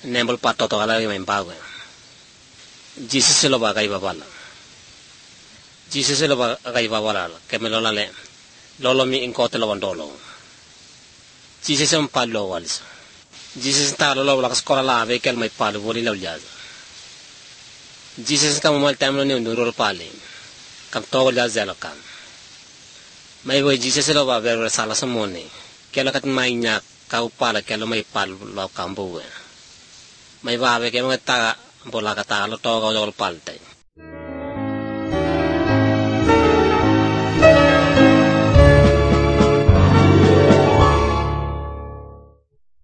nembol pato to ala may bago Jesus lo ba kay babala Jesus lo ba kay babala kemelo la le lolo mi inkote lo wandolo Jesus am palo walis Jesus ta lo la skola la ave kel may palo woli la jaz Jesus kam mal tam lo ne nduro pale kam to la zelo kam may boy Jesus lo ba ver sala samone kelo kat may nya kau pala kelo may pal lo kambo may babe ke mga ta bola kata lo to ko palte